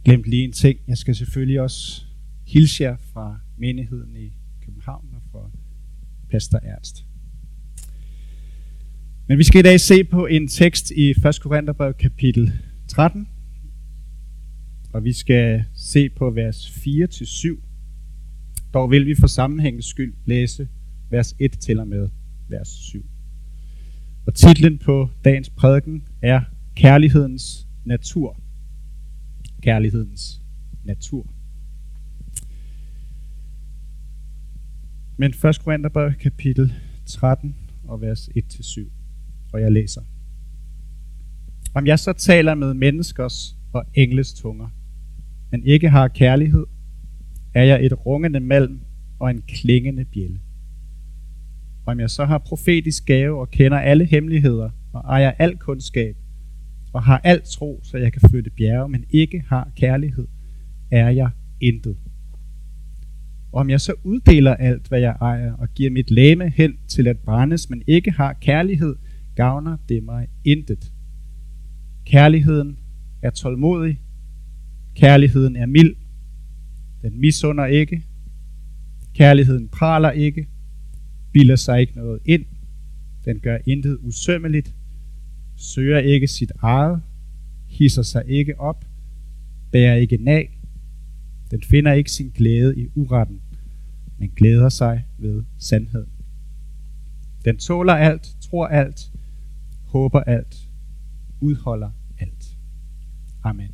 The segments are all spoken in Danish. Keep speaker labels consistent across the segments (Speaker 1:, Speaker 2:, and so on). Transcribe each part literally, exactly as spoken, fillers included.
Speaker 1: glemt lige en ting. Jeg skal selvfølgelig også hilse jer fra menigheden i København og fra pastor Ernst. Men vi skal i dag se på en tekst i første Korintherbrev kapitel tretten. Og vi skal se på vers fire til syv. Dog vil vi for sammenhængens skyld læse vers et til og med vers syv. Og titlen på dagens prædiken er Kærlighedens natur. Kærlighedens natur. Men første Korintherbrev kapitel tretten og vers et til syv. Og jeg læser. Om jeg så taler med menneskers og engles tunger, men ikke har kærlighed, er jeg et rungende malm og en klingende bjælde. Om jeg så har profetisk gave og kender alle hemmeligheder og ejer al kundskab og har alt tro, så jeg kan flytte bjerge, men ikke har kærlighed, er jeg intet. Og om jeg så uddeler alt, hvad jeg ejer, og giver mit legeme hen til at brændes, men ikke har kærlighed, gavner det mig intet. Kærligheden er tålmodig. Kærligheden er mild. Den misunder ikke. Kærligheden praler ikke. Bilder sig ikke noget ind. Den gør intet usømmeligt. Søger ikke sit eget. Hisser sig ikke op. Bærer ikke nag. Den finder ikke sin glæde i uretten, men glæder sig ved sandheden. Den tåler alt, tror alt, håber alt, udholder alt. Amen.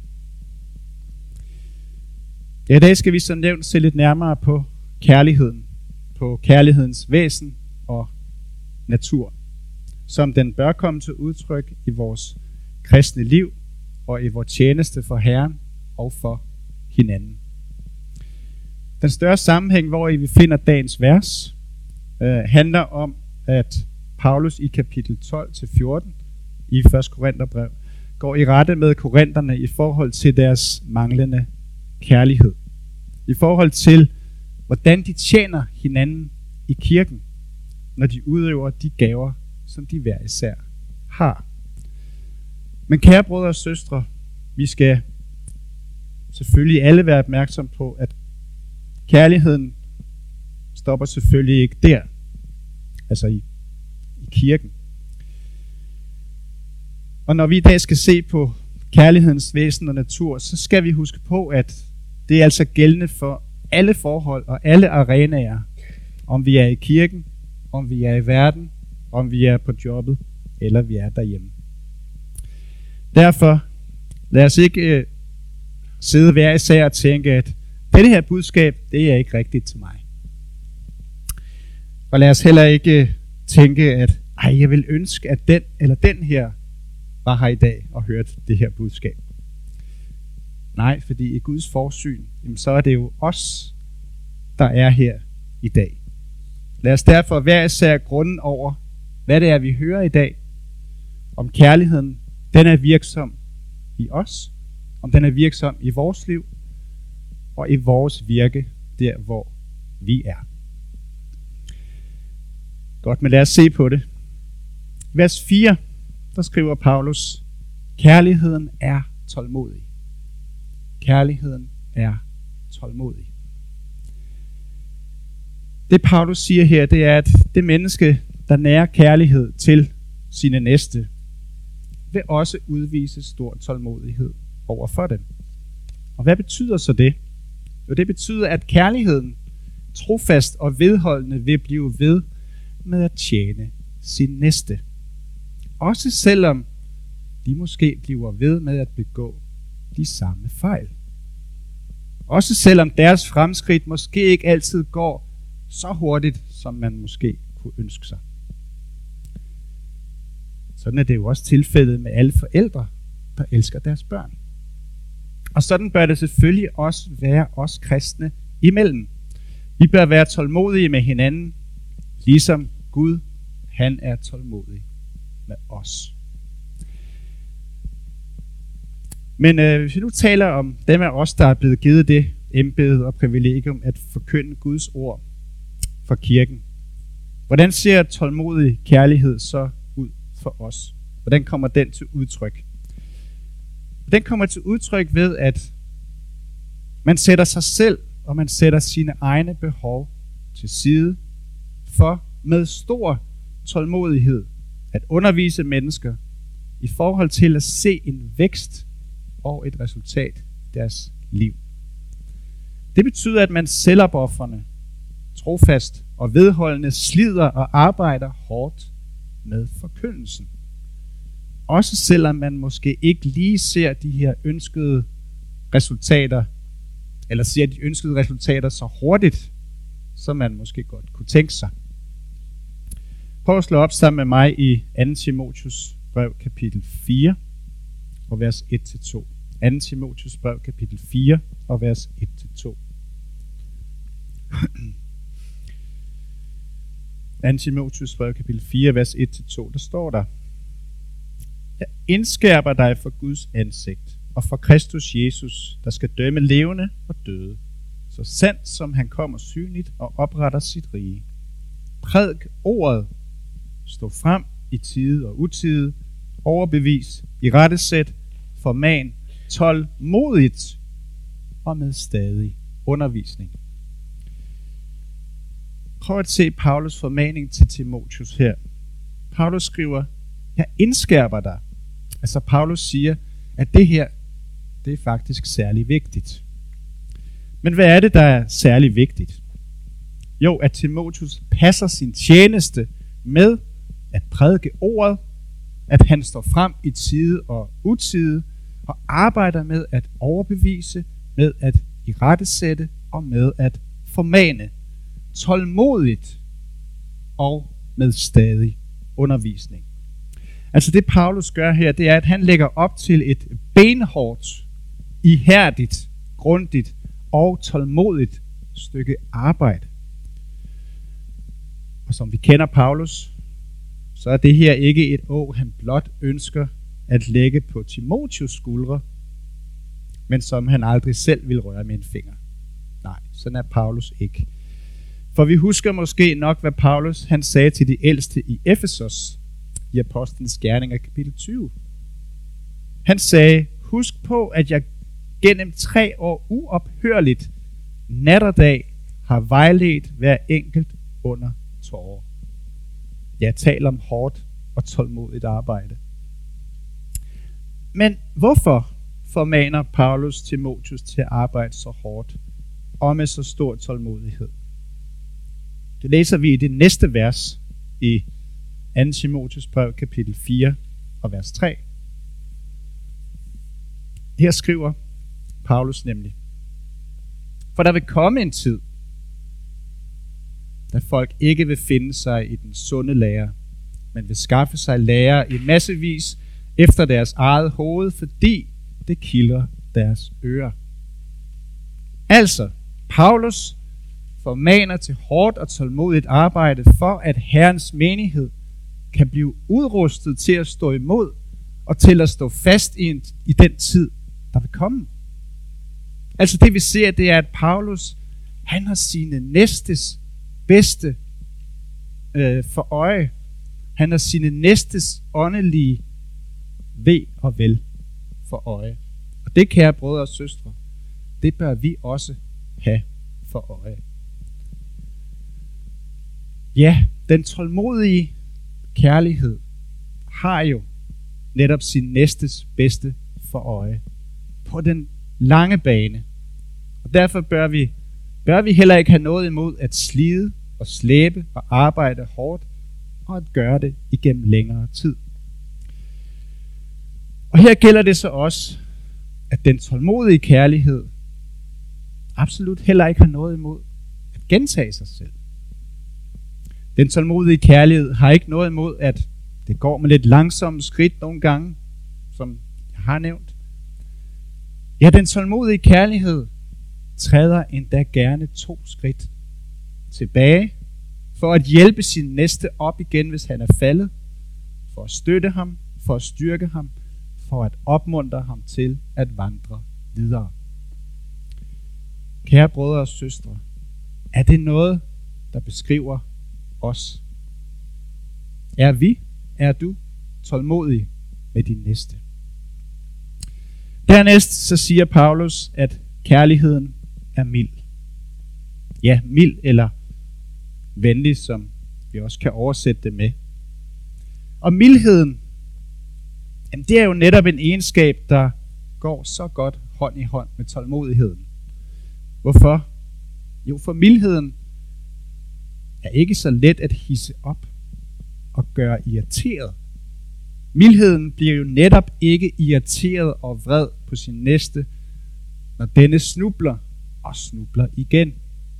Speaker 1: Ja, i dag skal vi som nævnt se lidt nærmere på kærligheden, på kærlighedens væsen og natur, som den bør komme til udtryk i vores kristne liv og i vores tjeneste for Herren og for hinanden. Den større sammenhæng, hvor vi finder dagens vers, øh, handler om, at Paulus i kapitel tolv til fjorten i første Korintherbrev går i rette med korinterne i forhold til deres manglende kærlighed. I forhold til, hvordan de tjener hinanden i kirken, når de udøver de gaver, som de hver især har. Men kære brødre og søstre, vi skal selvfølgelig alle være opmærksom på, at kærligheden stopper selvfølgelig ikke der, altså i, i kirken. Og når vi i dag skal se på kærlighedens væsen og natur, så skal vi huske på, at det er altså gældende for alle forhold og alle arenaer, om vi er i kirken, om vi er i verden, om vi er på jobbet, eller vi er derhjemme. Derfor lad os ikke øh, sidde hver især og tænke, at det her budskab, det er ikke rigtigt til mig. Og lad os heller ikke tænke, at ej, jeg vil ønske, at den eller den her var her i dag og hørte det her budskab. Nej, fordi i Guds forsyn, jamen, så er det jo os, der er her i dag. Lad os derfor hver især grunden over, hvad det er, vi hører i dag, om kærligheden, den er virksom i os, om den er virksom i vores liv, og i vores virke, der hvor vi er. Godt, men lad os se på det. Vers fire, der skriver Paulus, kærligheden er tålmodig. Kærligheden er tålmodig. Det Paulus siger her, det er, at det menneske, der nærer kærlighed til sine næste, vil også udvise stor tålmodighed over for dem. Og hvad betyder så det? Jo, det betyder, at kærligheden, trofast og vedholdende, vil blive ved med at tjene sin næste. Også selvom de måske bliver ved med at begå de samme fejl. Også selvom deres fremskridt måske ikke altid går så hurtigt, som man måske kunne ønske sig. Sådan er det jo også tilfældet med alle forældre, der elsker deres børn. Og sådan bør det selvfølgelig også være os kristne imellem. Vi bør være tålmodige med hinanden, ligesom Gud, han er tålmodig med os. Men øh, hvis vi nu taler om dem af os, der er blevet givet det embede og privilegium at forkynde Guds ord for kirken, hvordan ser tålmodig kærlighed så ud for os? Hvordan kommer den til udtryk? Den kommer til udtryk ved, at Man sætter sig selv, og man sætter sine egne behov til side, for med stor tålmodighed at undervise mennesker i forhold til at se en vækst og et resultat i deres liv. Det betyder, at man selvopoffrende, trofast og vedholdende slider og arbejder hårdt med forkyndelsen. Også selvom man måske ikke lige ser de her ønskede resultater, eller ser de ønskede resultater så hurtigt, som man måske godt kunne tænke sig. Prøv at slå op sammen med mig i anden Timotheus brev kapitel fire og vers et til to. anden Timotheus brev kapitel fire og vers et til to. anden Timotheus brev kapitel fire vers et til to. Der står der: Jeg indskærper dig for Guds ansigt og for Kristus Jesus, der skal dømme levende og døde, så sandt som han kommer synligt og opretter sit rige. Prædik ordet, stå frem i tide og utide, overbevis, i rettesæt, forman, tålmodigt og med stadig undervisning. Prøv at se Paulus formaning til Timotheus her. Paulus skriver, jeg indskærper dig. Altså Paulus siger, at det her, det er faktisk særlig vigtigt. Men hvad er det, der er særlig vigtigt? Jo, at Timotheus passer sin tjeneste med at prædike ordet, at han står frem i tide og utide, og arbejder med at overbevise, med at irettesætte og med at formane, tålmodigt og med stadig undervisning. Altså det Paulus gør her, det er, at han lægger op til et benhårdt, ihærdigt, grundigt og tålmodigt stykke arbejde. Og som vi kender Paulus, så er det her ikke et åg, han blot ønsker at lægge på Timotheus skuldre, men som han aldrig selv vil røre med en finger. Nej, sådan er Paulus ikke. For vi husker måske nok, hvad Paulus han sagde til de ældste i Efesos i Apostlenes Gerninger kapitel tyve. Han sagde, husk på, at jeg gennem tre år uophørligt nat og dag har vejledt hver enkelt under tårer. Jeg taler om hårdt og tålmodigt arbejde. Men hvorfor formaner Paulus Timotheus til at arbejde så hårdt og med så stor tålmodighed? Det læser vi i det næste vers i anden Timotheus brev kapitel fire og vers tre. Her skriver Paulus nemlig: For der vil komme en tid, da folk ikke vil finde sig i den sunde lære, men vil skaffe sig lærer i massevis efter deres eget hoved, fordi det kilder deres ører. Altså, Paulus formaner til hårdt og tålmodigt arbejde for, at Herrens menighed kan blive udrustet til at stå imod og til at stå fast i, en, i den tid, der vil komme. Altså det vi ser, det er, at Paulus, han har sine næstes bedste øh, for øje. Han har sine næstes åndelige ve og vel for øje. Og det, kære brødre og søstre, det bør vi også have for øje. Ja, den tålmodige kærlighed har jo netop sin næstes bedste for øje på den lange bane. Og derfor bør vi, bør vi heller ikke have noget imod at slide og slæbe og arbejde hårdt og at gøre det igennem længere tid. Og her gælder det så også, at den tålmodige kærlighed absolut heller ikke har noget imod at gentage sig selv. Den tålmodige kærlighed har ikke noget imod, at det går med lidt langsomme skridt nogle gange, som jeg har nævnt. Ja, den tålmodige kærlighed træder endda gerne to skridt tilbage, for at hjælpe sin næste op igen, hvis han er faldet, for at støtte ham, for at styrke ham, for at opmuntre ham til at vandre videre. Kære brødre og søstre, er det noget, der beskriver os? Er vi, er du tålmodig med din næste? Dernæst så siger Paulus, at kærligheden er mild. Ja, mild eller venlig, som vi også kan oversætte det med. Og mildheden, jamen det er jo netop en egenskab, der går så godt hånd i hånd med tålmodigheden. Hvorfor? Jo, for mildheden er ikke så let at hidse op og gøre irriteret. Mildheden bliver jo netop ikke irriteret og vred på sin næste, når denne snubler og snubler igen.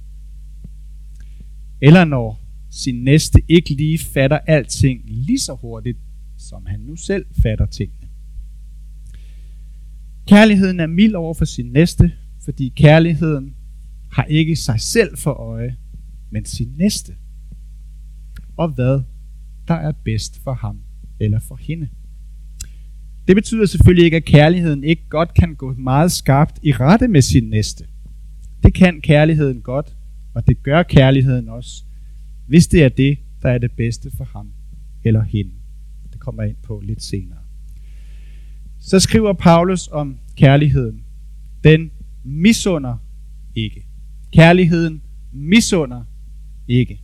Speaker 1: Eller når sin næste ikke lige fatter alting lige så hurtigt, som han nu selv fatter tingene. Kærligheden er mild over for sin næste, fordi kærligheden har ikke sig selv for øje, men sin næste. Og hvad der er bedst for ham eller for hende. Det betyder selvfølgelig ikke, at kærligheden ikke godt kan gå meget skarpt i rette med sin næste. Det kan kærligheden godt, og det gør kærligheden også, hvis det er det, der er det bedste for ham eller hende. Det kommer jeg ind på lidt senere. Så skriver Paulus om kærligheden. Den misunder ikke. Kærligheden misunder ikke.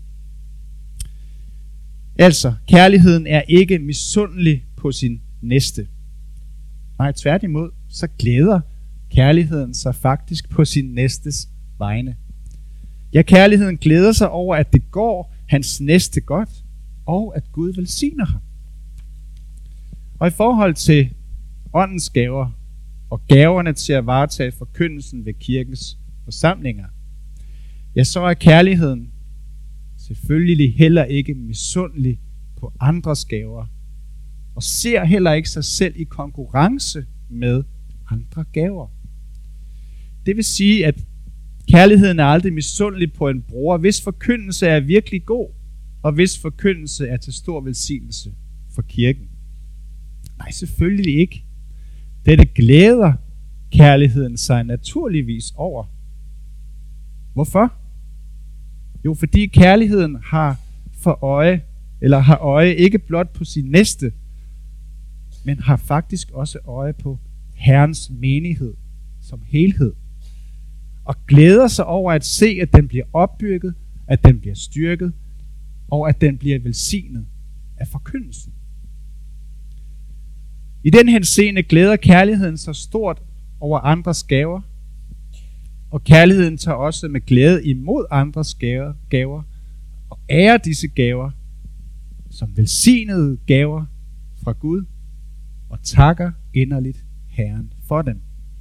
Speaker 1: Altså, kærligheden er ikke misundelig på sin næste. Nej, tværtimod, så glæder kærligheden sig faktisk på sin næstes vegne. Ja, kærligheden glæder sig over, at det går hans næste godt, og at Gud velsigner ham. Og i forhold til åndens gaver og gaverne til at varetage forkyndelsen ved kirkens forsamlinger, ja, så er kærligheden selvfølgelig heller ikke misundelig på andres gaver, og ser heller ikke sig selv i konkurrence med andre gaver. Det vil sige, at kærligheden er aldrig misundelig på en bror, hvis forkyndelse er virkelig god, og hvis forkyndelse er til stor velsignelse for kirken. Nej, selvfølgelig ikke. Dette glæder kærligheden sig naturligvis over. Hvorfor? Jo, fordi kærligheden har for øje, eller har øje ikke blot på sin næste, men har faktisk også øje på Herrens menighed som helhed. Og glæder sig over at se, at den bliver opbygget, at den bliver styrket, og at den bliver velsignet af forkyndelsen. I den henseende glæder kærligheden så stort over andres gaver, og kærligheden tager også med glæde imod andres gaver, gaver og ærer disse gaver som velsignede gaver fra Gud, og takker inderligt Herren for dem.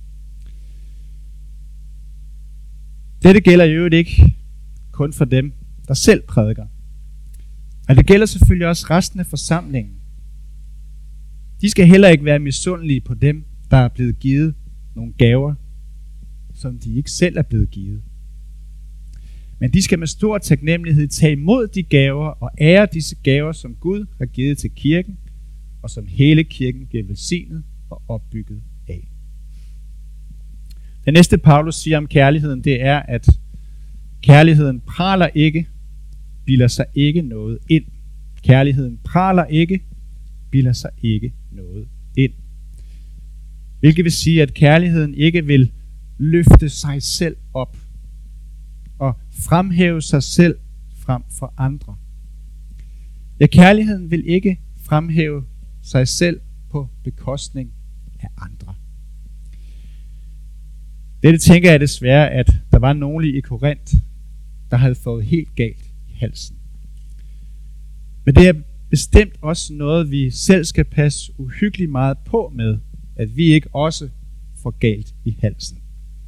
Speaker 1: Dette gælder jo ikke kun for dem, der selv prædiker. Og det gælder selvfølgelig også resten af forsamlingen. De skal heller ikke være misundelige på dem, der er blevet givet nogle gaver, som de ikke selv er blevet givet. Men de skal med stor taknemmelighed tage imod de gaver og ære disse gaver, som Gud har givet til kirken, og som hele kirken bliver velsignet og opbygget af. Det næste Paulus siger om kærligheden, det er, at kærligheden praler ikke, bilder sig ikke noget ind. Kærligheden praler ikke, bilder sig ikke noget ind. Hvilket vil sige, at kærligheden ikke vil løfte sig selv op og fremhæve sig selv frem for andre. Ja, kærligheden vil ikke fremhæve sig selv på bekostning af andre. Dette tænker jeg desværre, at der var nogle i Korinth, der havde fået helt galt i halsen. Men det er bestemt også noget, vi selv skal passe uhyggeligt meget på med, at vi ikke også får galt i halsen.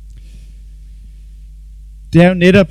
Speaker 1: Det er jo netop,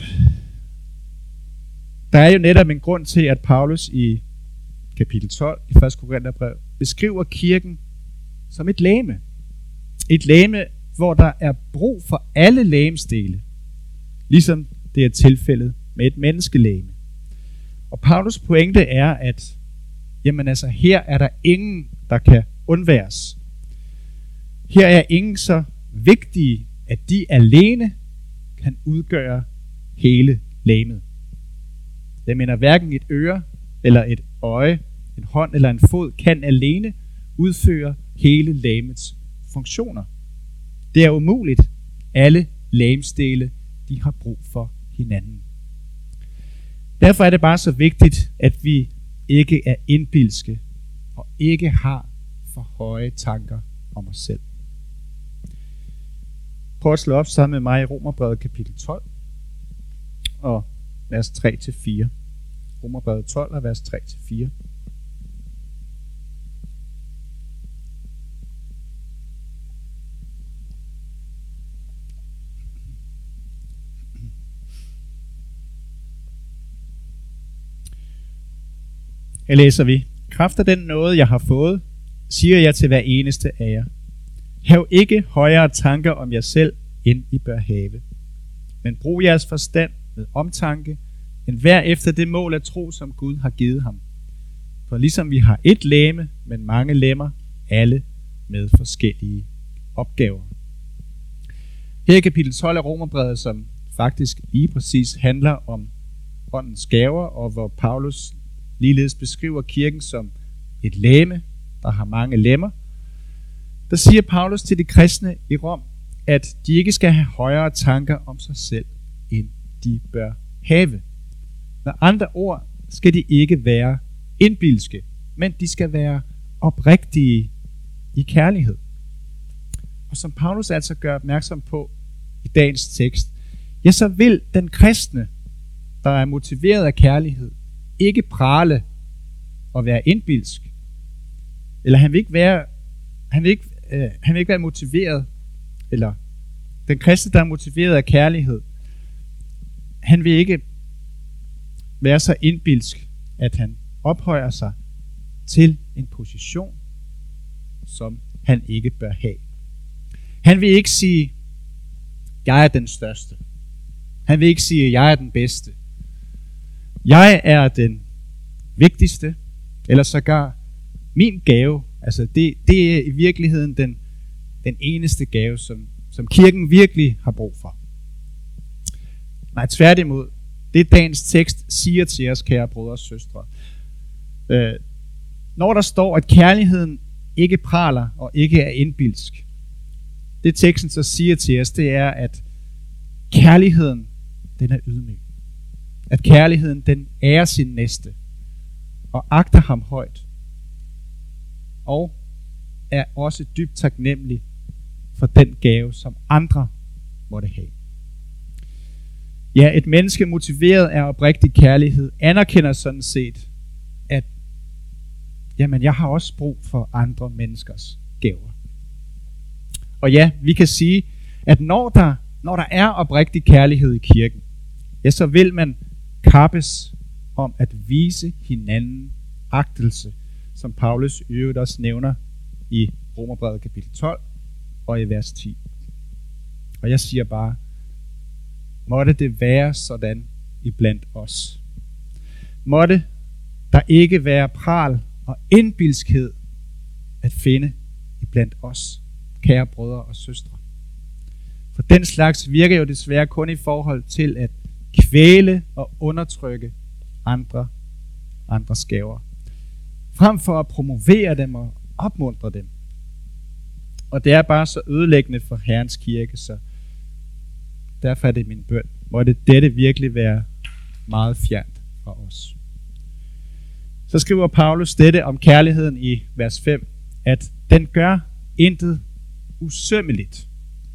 Speaker 1: der er jo netop en grund til, at Paulus i kapitel tolv i første Korintherbrev beskriver kirken som et legeme. Et legeme, hvor der er brug for alle legemsdele, ligesom det er tilfældet med et menneskelegeme. Og Paulus pointe er, at jamen altså, her er der ingen, der kan undværes. Her er ingen så vigtige, at de alene kan udgøre hele legemet. Jeg mener, hverken et øre eller et øje, en hånd eller en fod kan alene udføre hele legemets funktioner. Det er umuligt. Alle legemsdele, de har brug for hinanden. Derfor er det bare så vigtigt, at vi ikke er indbilske og ikke har for høje tanker om os selv. Prøv at slå op sammen med mig i Romerbrevet kapitel tolv og vers tre til fire. Romerbrevet tolv og vers tre til fire. Her læser vi: Kraft af den nåde, jeg har fået, siger jeg til hver eneste af jer. Hav ikke højere tanker om jer selv, end I bør have. Men brug jeres forstand med omtanke, end hver efter det mål af tro, som Gud har givet ham. For ligesom vi har et legeme, men mange lemmer, alle med forskellige opgaver. Her i kapitel tolv af Romerbrevet, som faktisk lige præcis handler om åndens gaver, og hvor Paulus ligeledes beskriver kirken som et legeme, der har mange lemmer, der siger Paulus til de kristne i Rom, at de ikke skal have højere tanker om sig selv, end de bør have. Med andre ord skal de ikke være indbilske, men de skal være oprigtige i kærlighed. Og som Paulus altså gør opmærksom på i dagens tekst, ja, så vil den kristne, der er motiveret af kærlighed, ikke prale og være indbilsk. Eller han vil ikke være, han vil ikke, øh, han vil ikke være motiveret, eller den kristne, der er motiveret af kærlighed, han vil ikke være så indbilsk, at han ophøjer sig til en position, som han ikke bør have. Han vil ikke sige, jeg er den største. Han vil ikke sige, jeg er den bedste. Jeg er den vigtigste, eller sågar min gave. Altså det, det er i virkeligheden den, den eneste gave, som, som kirken virkelig har brug for. Nej, tværtimod. Det dagens tekst siger til os, kære brødre og søstre. Øh, når der står, at kærligheden ikke praler og ikke er indbilsk, det teksten så siger til os, det er, at kærligheden, den er ydmyg. At kærligheden, den ærer sin næste og agter ham højt. Og er også dybt taknemmelig for den gave, som andre måtte have. Ja, et menneske motiveret af oprigtig kærlighed anerkender sådan set, at jamen, jeg har også brug for andre menneskers gaver. Og ja, vi kan sige, at når der, når der er oprigtig kærlighed i kirken, ja, så vil man kappes om at vise hinanden agtelse, som Paulus i øvrigt også nævner i Romerbrevet kapitel tolv og i vers ti. Og jeg siger bare, måtte det være sådan iblandt os. Måtte der ikke være pral og indbilskhed at finde iblandt os, kære brødre og søstre. For den slags virker jo desværre kun i forhold til at kvæle og undertrykke andre, andres gaver, frem for at promovere dem og opmuntre dem. Og det er bare så ødelæggende for Herrens kirke, så derfor er det min bøn. Måtte dette virkelig være meget fjernt fra os. Så skriver Paulus dette om kærligheden i vers fem, at den gør intet usømmeligt.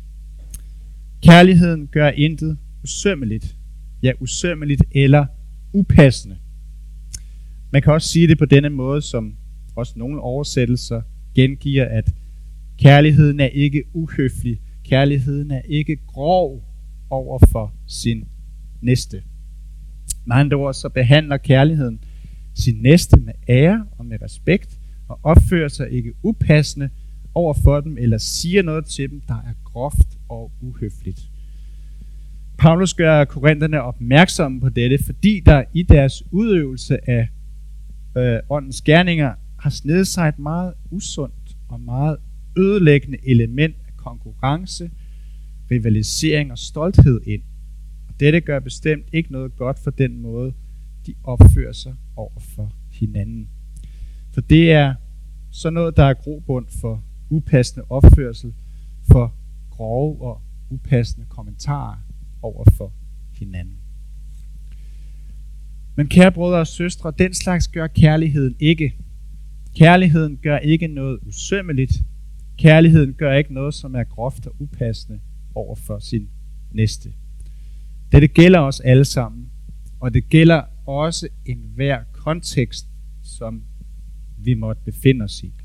Speaker 1: Kærligheden gør intet usømmeligt. Ja, usømmeligt eller upassende. Man kan også sige det på denne måde, som også nogle oversættelser gengiver, at kærligheden er ikke uhøflig. Kærligheden er ikke grov over for sin næste. Med andre ord, så behandler kærligheden sin næste med ære og med respekt, og opfører sig ikke upassende over for dem, eller siger noget til dem, der er groft og uhøfligt. Paulus gør korinterne opmærksomme på dette, fordi der i deres udøvelse af øh, åndens gerninger har snedet sig et meget usundt og meget ødelæggende element af konkurrence, rivalisering og stolthed ind. Og dette gør bestemt ikke noget godt for den måde, de opfører sig over for hinanden. For det er sådan noget, der er grobund for upassende opførsel, for grove og upassende kommentarer over for hinanden. Men kære brødre og søstre, den slags gør kærligheden ikke. Kærligheden gør ikke noget usømmeligt. Kærligheden gør ikke noget, som er groft og upassende over for sin næste. Dette gælder os alle sammen, og det gælder også enhver kontekst, som vi måtte befinde os i.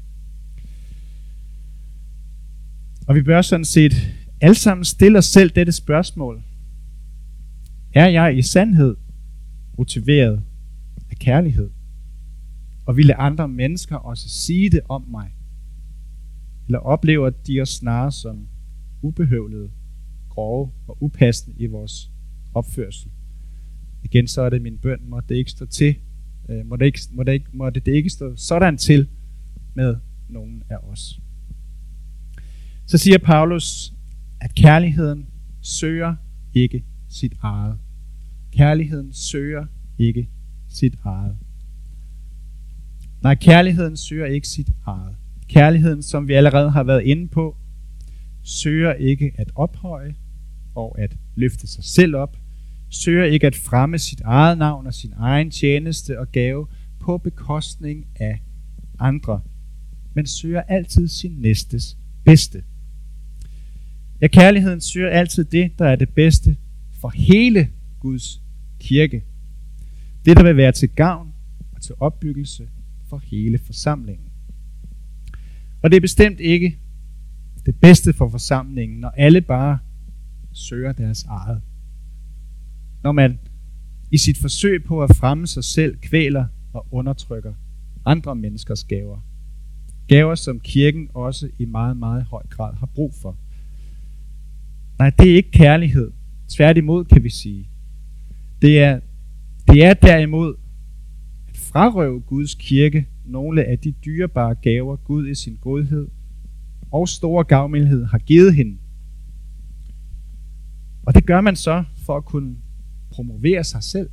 Speaker 1: Og vi bør sådan set alle sammen stille os selv dette spørgsmål. Er jeg i sandhed motiveret af kærlighed? Og ville andre mennesker også sige det om mig? Eller oplever de os snarere som ubehøvlede, grove og upassende i vores opførsel? Igen, så er det min bøn, må det ikke stå til, øh, må, det ikke, må, det ikke, må det ikke stå sådan til med nogen af os. Så siger Paulus, at kærligheden søger ikke sit eget. Kærligheden søger ikke sit eget. Nej, kærligheden søger ikke sit eget. Kærligheden, som vi allerede har været inde på, søger ikke at ophøje og at løfte sig selv op, søger ikke at fremme sit eget navn og sin egen tjeneste og gave på bekostning af andre, men søger altid sin næstes bedste. Ja, kærligheden søger altid det, der er det bedste for hele Guds kirke. Det, der vil være til gavn og til opbyggelse for hele forsamlingen. Og det er bestemt ikke det bedste for forsamlingen, når alle bare søger deres eget. Når man i sit forsøg på at fremme sig selv kvæler og undertrykker andre menneskers gaver. Gaver, som kirken også i meget, meget høj grad har brug for. Nej, det er ikke kærlighed. Tværtimod kan vi sige. Det er, det er derimod at frarøve Guds kirke nogle af de dyrebare gaver, Gud i sin godhed og store gavmildhed har givet hende. Og det gør man så for at kunne promovere sig selv.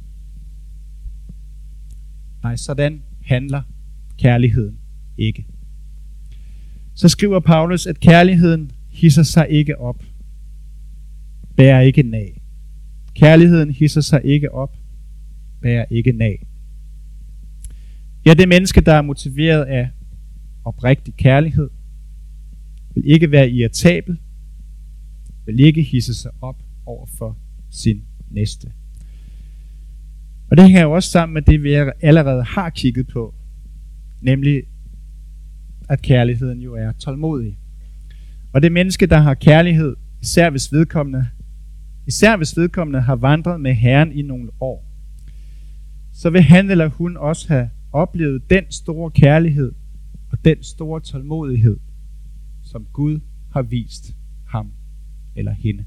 Speaker 1: Nej, sådan handler kærligheden ikke. Så skriver Paulus, at kærligheden hisser sig ikke op, bærer ikke nag. Kærligheden hisser sig ikke op, bærer ikke nag. Ja, det menneske, der er motiveret af oprigtig kærlighed, vil ikke være irritabel, vil ikke hisse sig op over for sin næste. Og det hænger jo også sammen med det, vi allerede har kigget på, nemlig at kærligheden jo er tålmodig. Og det menneske, der har kærlighed, især hvis vedkommende, især hvis vedkommende har vandret med Herren i nogle år, så vil han eller hun også have oplevet den store kærlighed og den store tålmodighed, som Gud har vist ham eller hende.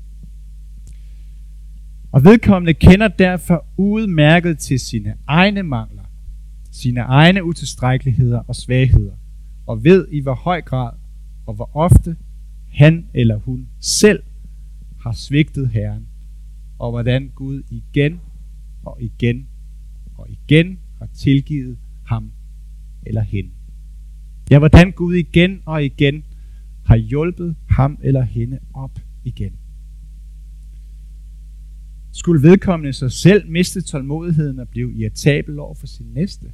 Speaker 1: Og vedkommende kender derfor udmærket til sine egne mangler, sine egne utilstrækkeligheder og svagheder, og ved i hvor høj grad og hvor ofte han eller hun selv har svigtet Herren, og hvordan Gud igen og igen og igen har tilgivet ham eller hende. Ja, hvordan Gud igen og igen har hjulpet ham eller hende op igen. Skulle vedkommende sig selv miste tålmodigheden og blive irritabel over for sin næste?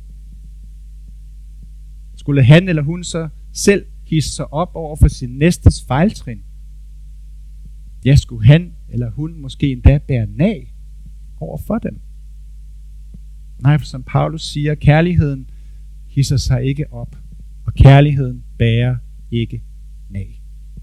Speaker 1: Skulle han eller hun så selv hisse sig op over for sin næstes fejltrin? Ja, skulle han eller hun måske endda bære nag over for dem? Nej, for som Paulus siger, kærligheden hisser sig ikke op, og kærligheden bærer ikke nag.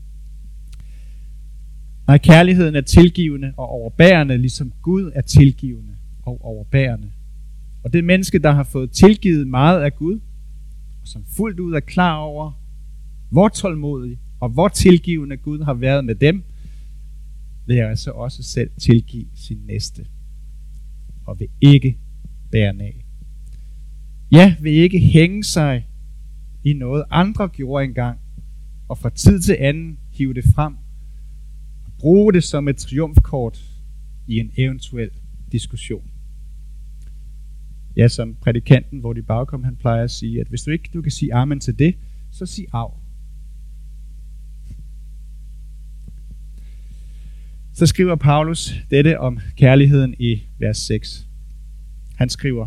Speaker 1: Nej, kærligheden er tilgivende og overbærende, ligesom Gud er tilgivende og overbærende. Og det menneske, der har fået tilgivet meget af Gud, og som fuldt ud er klar over, hvor tålmodig og hvor tilgivende Gud har været med dem, vil jeg altså også selv tilgive sin næste, og vil ikke bære nag. Ja, vil ikke hænge sig i noget andre gjorde engang, og fra tid til anden hive det frem, og bruge det som et triumfkort i en eventuel diskussion. Ja, som prædikanten, hvor de bagkom, han plejer at sige, at hvis du ikke du kan sige amen til det, så sig af. Så skriver Paulus dette om kærligheden i vers seks. Han skriver: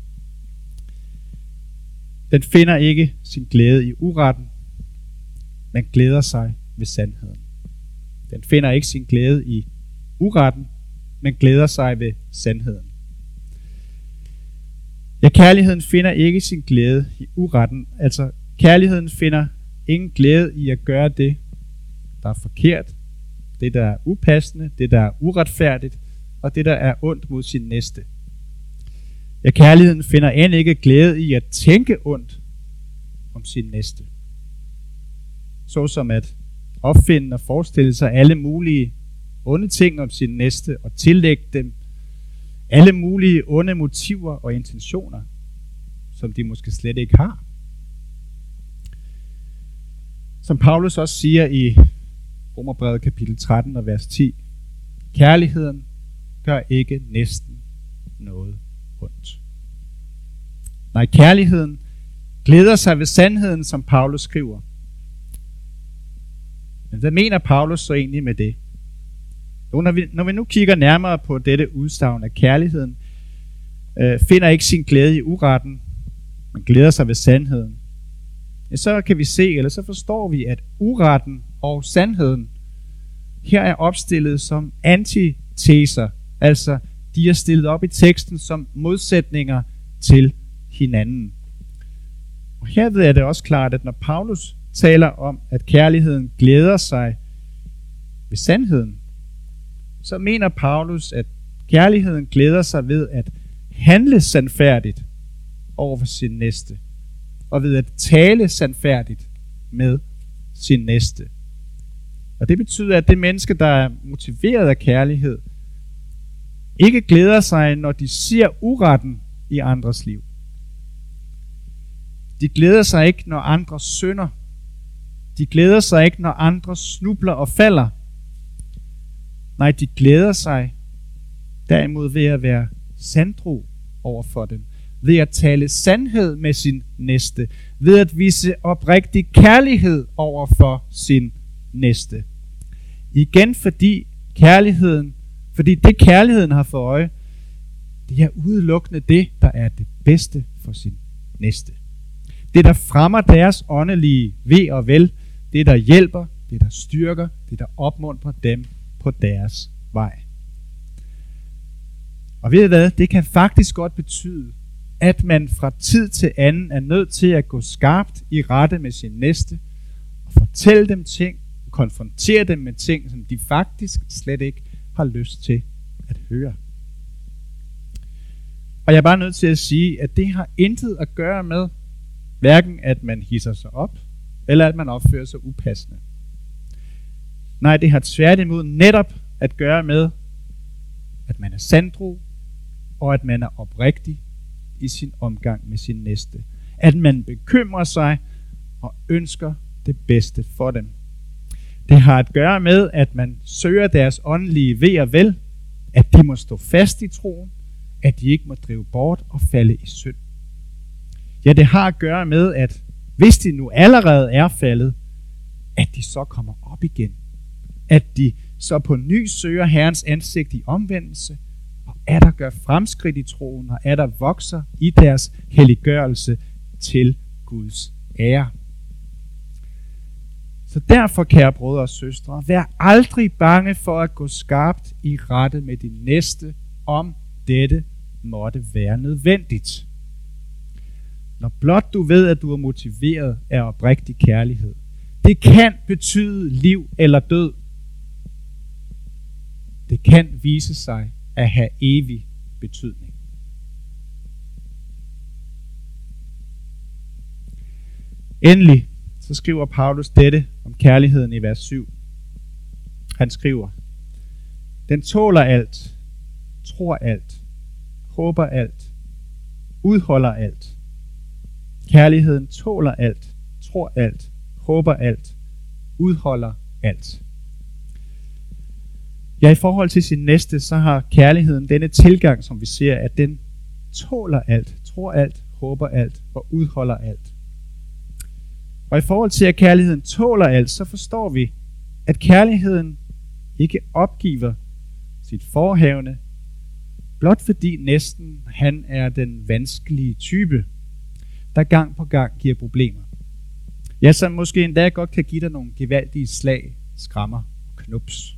Speaker 1: Den finder ikke sin glæde i uretten, men glæder sig ved sandheden. Den finder ikke sin glæde i uretten, men glæder sig ved sandheden. Ja, kærligheden finder ikke sin glæde i uretten. Altså, kærligheden finder ingen glæde i at gøre det, der er forkert, det, der er upassende, det, der er uretfærdigt, og det, der er ondt mod sin næste. Ja, kærligheden finder end ikke glæde i at tænke ondt om sin næste. Såsom at opfinde og forestille sig alle mulige onde ting om sin næste og tillægge dem alle mulige onde motiver og intentioner, som de måske slet ikke har. Som Paulus også siger i Romerbrevet kapitel tretten og vers ti: Kærligheden gør ikke næsten noget ondt. Nej, kærligheden glæder sig ved sandheden, som Paulus skriver. Men hvad mener Paulus så egentlig med det? Jo, når vi, når vi nu kigger nærmere på dette udsagn af kærligheden, øh, finder ikke sin glæde i uretten, men glæder sig ved sandheden, ja, så kan vi se, eller så forstår vi, at uretten og sandheden her er opstillet som antiteser. Altså, de er stillet op i teksten som modsætninger til hinanden. Og herved er det også klart, at når Paulus taler om, at kærligheden glæder sig ved sandheden, så mener Paulus, at kærligheden glæder sig ved at handle sandfærdigt over for sin næste, og ved at tale sandfærdigt med sin næste. Og det betyder, at det menneske, der er motiveret af kærlighed, ikke glæder sig, når de ser uretten i andres liv. De glæder sig ikke, når andre synder. De glæder sig ikke, når andre snubler og falder. Nej, de glæder sig derimod ved at være sandro over for dem. Ved at tale sandhed med sin næste. Ved at vise oprigtig kærlighed over for sin næste. Igen fordi kærligheden, fordi det kærligheden har for øje, det er udelukkende det, der er det bedste for sin næste. Det, der fremmer deres åndelige ve og vel, det, der hjælper, det, der styrker, det, der opmuntrer dem på deres vej. Og ved I hvad? Det kan faktisk godt betyde, at man fra tid til anden er nødt til at gå skarpt i rette med sin næste, og fortælle dem ting, og konfrontere dem med ting, som de faktisk slet ikke har lyst til at høre. Og jeg er bare nødt til at sige, at det har intet at gøre med, hverken at man hisser sig op, eller at man opfører sig upassende. Nej, det har tværtimod netop at gøre med, at man er sandro, og at man er oprigtig i sin omgang med sin næste. At man bekymrer sig og ønsker det bedste for dem. Det har at gøre med, at man søger deres åndelige ve og vel, at de må stå fast i troen, at de ikke må drive bort og falde i synd. Ja, det har at gøre med, at hvis de nu allerede er faldet, at de så kommer op igen. At de så på ny søger Herrens ansigt i omvendelse, og at der gør fremskridt i troen, og at der vokser i deres helliggørelse til Guds ære. Så derfor, kære brødre og søstre, vær aldrig bange for at gå skarpt i rette med din næste, om dette måtte være nødvendigt. Når blot du ved, at du er motiveret af oprigtig kærlighed. Det kan betyde liv eller død. Det kan vise sig at have evig betydning. Endelig så skriver Paulus dette om kærligheden i vers syv. Han skriver: Den tåler alt, tror alt, håber alt, udholder alt. Kærligheden tåler alt, tror alt, håber alt, udholder alt. Ja, i forhold til sin næste, så har kærligheden denne tilgang, som vi ser, at den tåler alt, tror alt, håber alt og udholder alt. Og i forhold til, at kærligheden tåler alt, så forstår vi, at kærligheden ikke opgiver sit forhavne, blot fordi næsten han er den vanskelige type, der gang på gang giver problemer. Ja, som måske endda godt kan give dig nogle gevaldige slag, skrammer og knups.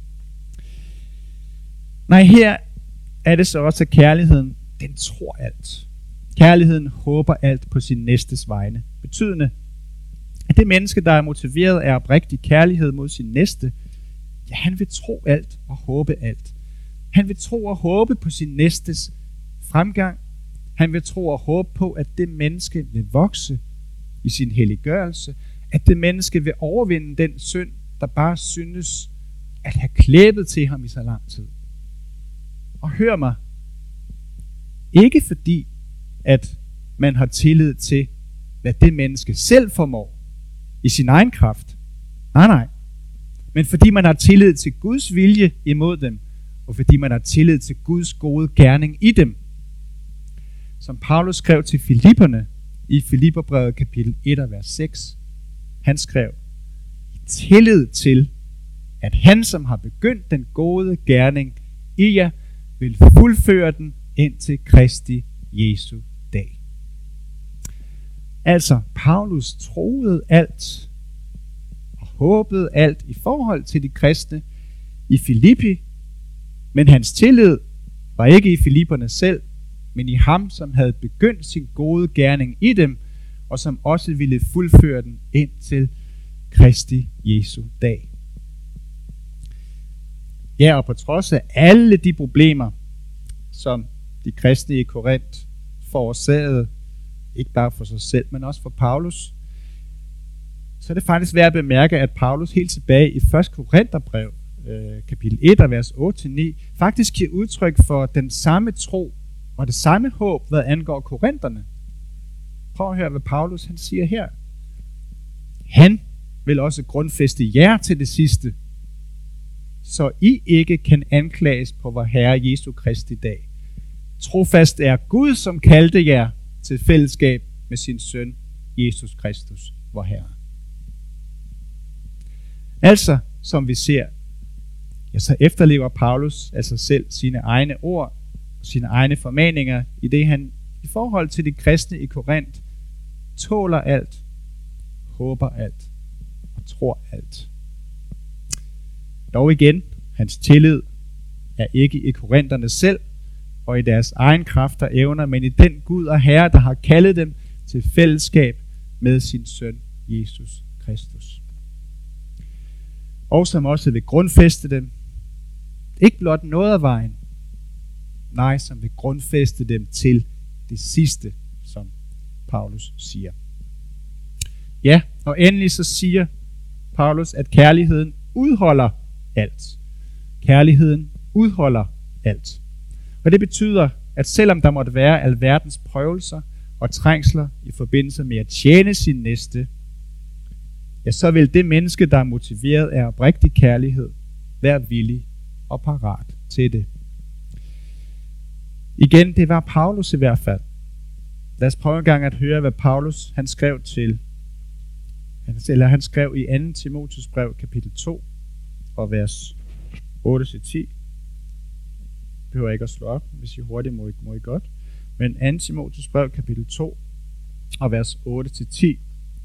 Speaker 1: Nej, her er det så også, at kærligheden, den tror alt. Kærligheden håber alt på sin næstes vegne. Betydende, at det menneske, der er motiveret af oprigtig kærlighed mod sin næste, ja, han vil tro alt og håbe alt. Han vil tro og håbe på sin næstes fremgang. Han vil tro og håbe på, at det menneske vil vokse i sin helliggørelse. At det menneske vil overvinde den synd, der bare synes at have klæbet til ham i så lang tid. Og hør mig, ikke fordi, at man har tillid til, hvad det menneske selv formår i sin egen kraft. Nej, nej. Men fordi man har tillid til Guds vilje imod dem, og fordi man har tillid til Guds gode gerning i dem. Som Paulus skrev til Filipperne i Filipperbrevet kapitel et og vers seks. Han skrev, i tillid til, at han, som har begyndt den gode gerning i jer, vil fuldføre den indtil Kristi Jesu dag. Altså, Paulus troede alt og håbede alt i forhold til de kristne i Filippi, men hans tillid var ikke i Filipperne selv, men i ham, som havde begyndt sin gode gerning i dem, og som også ville fuldføre den indtil Kristi Jesu dag. Ja, og på trods af alle de problemer, som de kristne i Korinth forårsagede, ikke bare for sig selv, men også for Paulus, så er det faktisk værd at bemærke, at Paulus helt tilbage i første Korintherbrev, øh, kapitel et og vers otte til ni, faktisk giver udtryk for den samme tro og det samme håb, hvad angår korinterne. Prøv at høre, hvad Paulus han siger her. Han vil også grundfæste jer til det sidste, så I ikke kan anklages på vor Herre Jesu Kristi dag. Trofast er Gud, som kaldte jer til fællesskab med sin søn, Jesus Kristus, vor Herre. Altså, som vi ser, ja, så efterlever Paulus altså selv sine egne ord og sine egne formaninger, i det han i forhold til de kristne i Korinth tåler alt, håber alt og tror alt. Dog igen, hans tillid er ikke i korinterne selv og i deres egen kraft og evner, men i den Gud og Herre, der har kaldet dem til fællesskab med sin søn, Jesus Kristus. Og som også vil grundfæste dem, ikke blot noget af vejen, nej, som vil grundfæste dem til det sidste, som Paulus siger. Ja, og endelig så siger Paulus, at kærligheden udholder alt. Kærligheden udholder alt. Og det betyder, at selvom der måtte være alverdens prøvelser og trængsler i forbindelse med at tjene sin næste, ja, så vil det menneske, der er motiveret af oprigtig kærlighed, være villig og parat til det. Igen, det var Paulus i hvert fald. Lad os prøve en gang at høre, hvad Paulus han skrev til, eller han skrev i anden Timotheus brev, kapitel to, og vers otte til ti. Behøver ikke at slå op, hvis I hurtigt må I, må I godt. Men anden Timotheus brev, kapitel to, og vers otte til ti.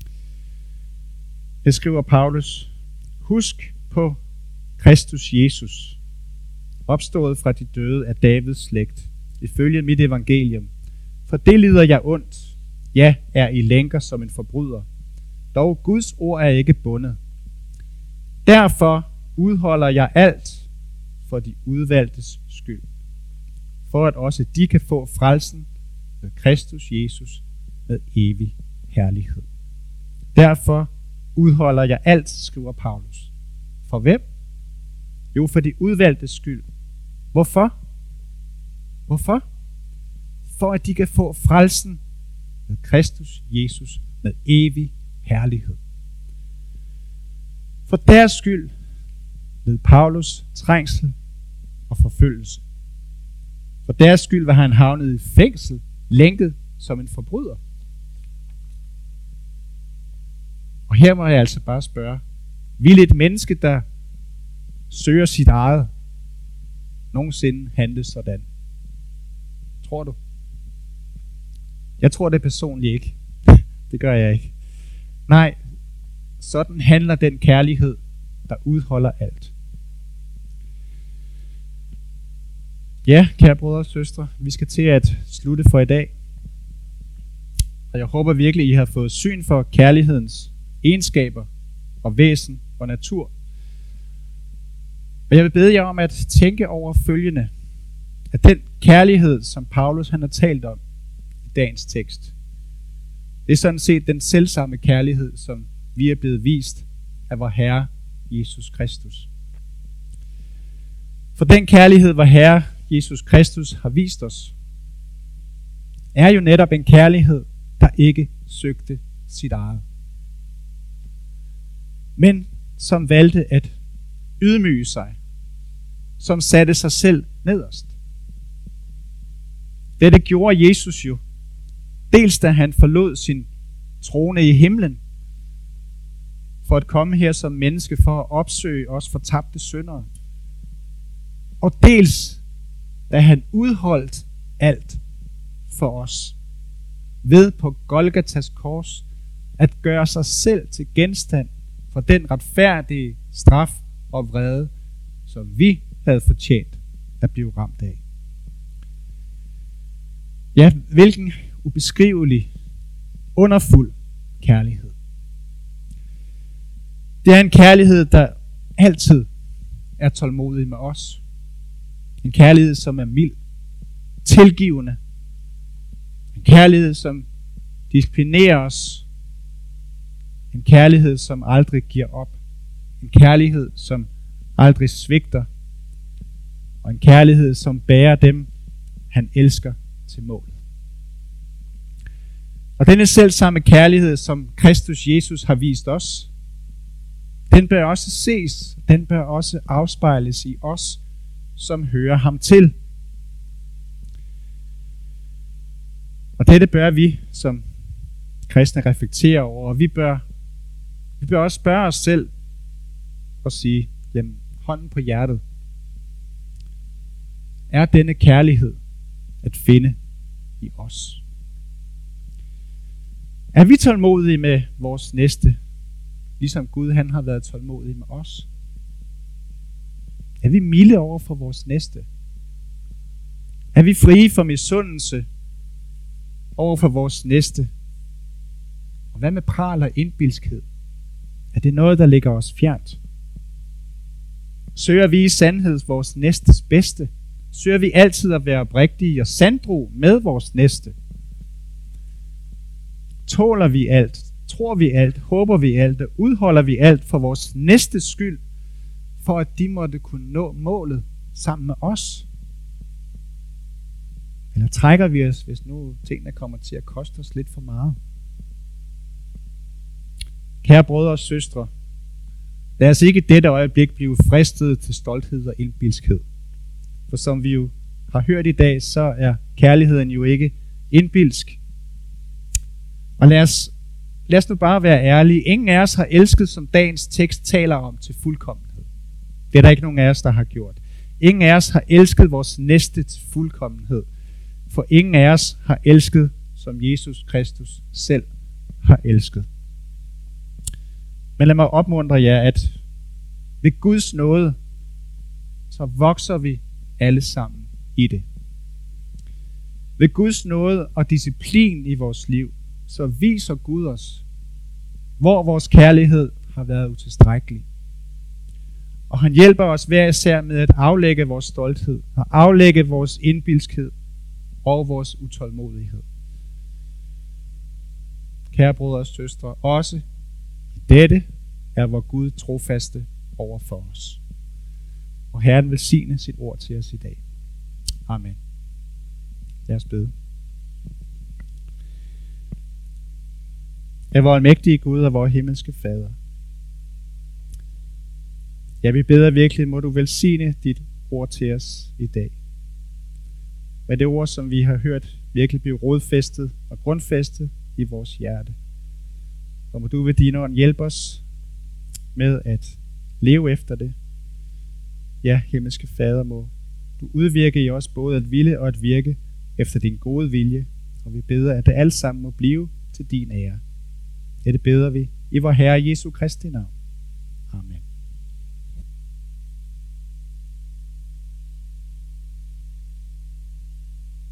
Speaker 1: Her skriver Paulus, husk på Kristus Jesus, opstået fra de døde af Davids slægt, ifølge mit evangelium. For det lider jeg ondt, ja, er I lænker som en forbryder. Dog Guds ord er ikke bundet. Derfor udholder jeg alt for de udvalgtes skyld, for at også de kan få frelsen ved Kristus Jesus med evig herlighed. Derfor udholder jeg alt, skriver Paulus. For hvem? Jo, for de udvalgtes skyld. Hvorfor? Hvorfor? For at de kan få frelsen ved Kristus Jesus med evig herlighed. For deres skyld led Paulus trængsel og forfølgelse. For deres skyld var han havnet i fængsel, lænket som en forbryder. Og her må jeg altså bare spørge, vil et menneske, der søger sit eget, nogensinde handle sådan? Tror du? Jeg tror det personligt ikke. Det gør jeg ikke. Nej, sådan handler den kærlighed, der udholder alt. Ja, kære brødre og søstre, vi skal til at slutte for i dag. Og jeg håber virkelig, I har fået syn for kærlighedens egenskaber og væsen og natur. Og jeg vil bede jer om at tænke over følgende. At den kærlighed, som Paulus han har talt om i dagens tekst, det er sådan set den selvsamme kærlighed, som vi er blevet vist af vor Herre Jesus Kristus. For den kærlighed, vor Herre Jesus Kristus har vist os, er jo netop en kærlighed, der ikke søgte sit eget, men som valgte at ydmyge sig, som satte sig selv nederst. Dette gjorde Jesus jo, dels da han forlod sin trone i himlen, for at komme her som menneske for at opsøge os fortabte syndere, og dels da han udholdt alt for os, ved på Golgatas kors at gøre sig selv til genstand for den retfærdige straf og vrede, som vi havde fortjent at blive ramt af. Ja, hvilken ubeskrivelig, underfuld kærlighed. Det er en kærlighed, der altid er tålmodig med os. En kærlighed, som er mild, tilgivende. En kærlighed, som disciplinerer os. En kærlighed, som aldrig giver op. En kærlighed, som aldrig svigter. Og en kærlighed, som bærer dem, han elsker, til målet. Og denne selvsamme kærlighed, som Kristus Jesus har vist os, den bør også ses, den bør også afspejles i os, som hører ham til. Og dette bør vi som kristne reflektere over, og vi bør, vi bør også spørge os selv og sige, jamen, hånden på hjertet, er denne kærlighed at finde i os? Er vi tålmodige med vores næste, ligesom Gud han har været tålmodig med os? Er vi milde over for vores næste? Er vi frie for misundelse over for vores næste? Og hvad med pral og indbilskhed? Er det noget, der ligger os fjernt? Søger vi i sandhed vores næstes bedste? Søger vi altid at være oprigtige og sandro med vores næste? Tåler vi alt? Tror vi alt? Håber vi alt? Og udholder vi alt for vores næstes skyld, for at de måtte kunne nå målet sammen med os? Eller trækker vi os, hvis nu tingene kommer til at koste os lidt for meget? Kære brødre og søstre, lad os ikke i dette øjeblik blive fristet til stolthed og indbilskhed. For som vi jo har hørt i dag, så er kærligheden jo ikke indbilsk. Og lad os, lad os nu bare være ærlige. Ingen af os har elsket, som dagens tekst taler om, til fuldkommenhed. Det er der ikke nogen af os, der har gjort. Ingen af os har elsket vores næste til fuldkommenhed. For ingen af os har elsket, som Jesus Kristus selv har elsket. Men lad mig opmuntre jer, at ved Guds nåde, så vokser vi alle sammen i det. Ved Guds nåde og disciplin i vores liv, så viser Gud os, hvor vores kærlighed har været utilstrækkelig. Og han hjælper os hver især med at aflægge vores stolthed, og aflægge vores indbilskhed og vores utålmodighed. Kære brødre og søstre, også i dette er vor Gud trofaste over for os. Og Herren velsigne sit ord til os i dag. Amen. Lad os bede. Af vor almægtige Gud og vor himmelske Fader. Ja, vi beder virkelig, må du velsigne dit ord til os i dag. Med det ord, som vi har hørt, virkelig blive rodfæstet og grundfæstet i vores hjerte. Og må du ved din ånd hjælpe os med at leve efter det. Ja, himmelske Fader, må Du udvirker i os både at ville og at virke efter din gode vilje, og vi beder, at det alt sammen må blive til din ære. Dette beder vi i vor Herre Jesu Kristi navn.